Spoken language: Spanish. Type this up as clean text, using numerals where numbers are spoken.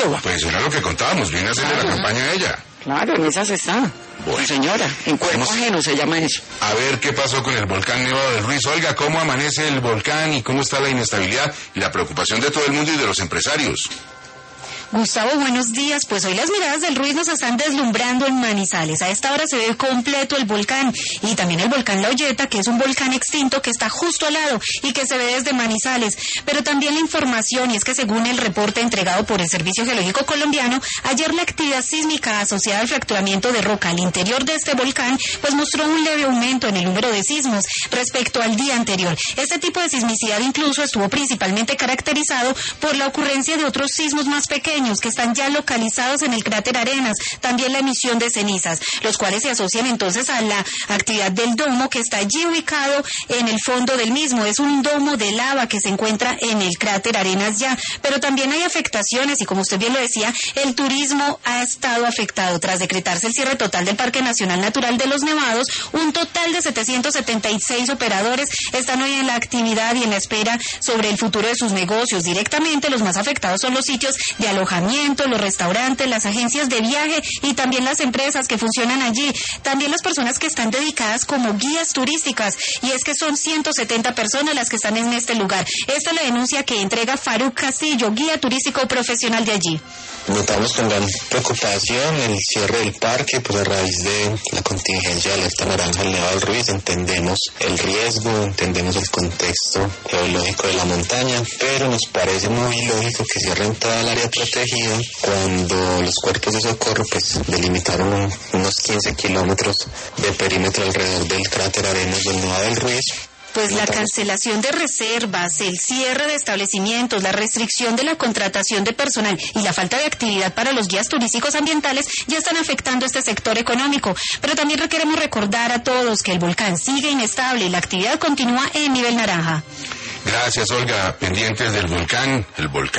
Córdoba. Pues era lo que contábamos, viene a hacerle la campaña a ella. Claro, en esas está. Bueno. Sí, señora, en cuerpo ajeno se llama eso. A ver qué pasó con el volcán Nevado del Ruiz. Olga, ¿cómo amanece el volcán y cómo está la inestabilidad y la preocupación de todo el mundo y de los empresarios? Gustavo, buenos días. Pues hoy las miradas del Ruiz nos están deslumbrando en Manizales. A esta hora se ve completo el volcán y también el volcán La Olleta, que es un volcán extinto que está justo al lado y que se ve desde Manizales. Pero también la información, y es que según el reporte entregado por el Servicio Geológico Colombiano, ayer la actividad sísmica asociada al fracturamiento de roca al interior de este volcán pues mostró un leve aumento en el número de sismos respecto al día anterior. Este tipo de sismicidad incluso estuvo principalmente caracterizado por la ocurrencia de otros sismos más pequeños que están ya localizados en el cráter Arenas, también la emisión de cenizas, los cuales se asocian entonces a la actividad del domo que está allí ubicado en el fondo del mismo. Es un domo de lava que se encuentra en el cráter Arenas ya, pero también hay afectaciones y como usted bien lo decía, el turismo ha estado afectado tras decretarse el cierre total del Parque Nacional Natural de los Nevados. Un total de 776 operadores están hoy en la actividad y en la espera sobre el futuro de sus negocios. Directamente los más afectados son los sitios de alojamiento, los restaurantes, las agencias de viaje y también las empresas que funcionan allí. También las personas que están dedicadas como guías turísticas, y es que son 170 personas las que están en este lugar. Esta es la denuncia que entrega Faruk Castillo, guía turístico profesional de allí. Notamos con gran preocupación el cierre del parque, pues a raíz de la contingencia de alerta naranja al Nevado del Ruiz. Entendemos el riesgo, entendemos el contexto geológico de la montaña, pero nos parece muy lógico que cierren toda el área protegida cuando los cuerpos de socorro pues delimitaron unos 15 kilómetros de perímetro alrededor del cráter Arenas del Nevado del Ruiz. Pues la cancelación de reservas, el cierre de establecimientos, la restricción de la contratación de personal y la falta de actividad para los guías turísticos ambientales ya están afectando este sector económico. Pero también queremos recordar a todos que el volcán sigue inestable y la actividad continúa en nivel naranja. Gracias, Olga. Pendientes del volcán, el volcán.